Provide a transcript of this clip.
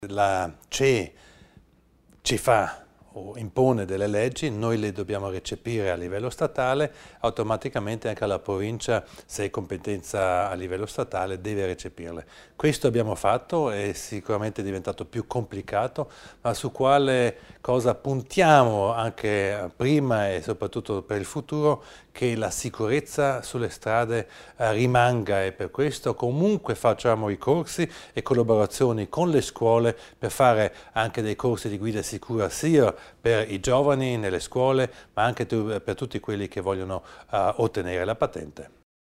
La CE ci fa o impone delle leggi, noi le dobbiamo recepire a livello statale, automaticamente anche la provincia, se è competenza a livello statale, deve recepirle. Questo abbiamo fatto, è sicuramente diventato più complicato, ma su quale cosa puntiamo anche prima e soprattutto per il futuro, che la sicurezza sulle strade rimanga, e per questo comunque facciamo i corsi e collaborazioni con le scuole per fare anche dei corsi di guida sicura sia per i giovani nelle scuole, ma anche per tutti quelli che vogliono ottenere la patente.